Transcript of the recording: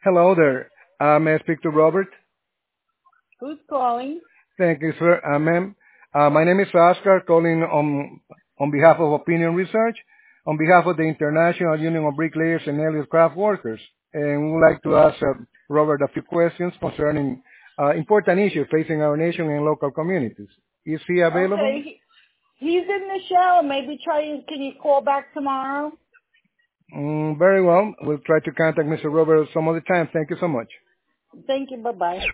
Hello there. May I speak to Robert? Who's calling? Thank you, sir. Ma'am. My name is Oscar, calling on behalf of Opinion Research, on behalf of the International Union of Bricklayers and Elliott Craft Workers. And we would like to ask Robert a few questions concerning important issues facing our nation and local communities. Is he available? Okay, he's in the shower. Maybe can you call back tomorrow? Very well. We'll try to contact Mr. Robert some other time. Thank you so much. Thank you. Bye-bye.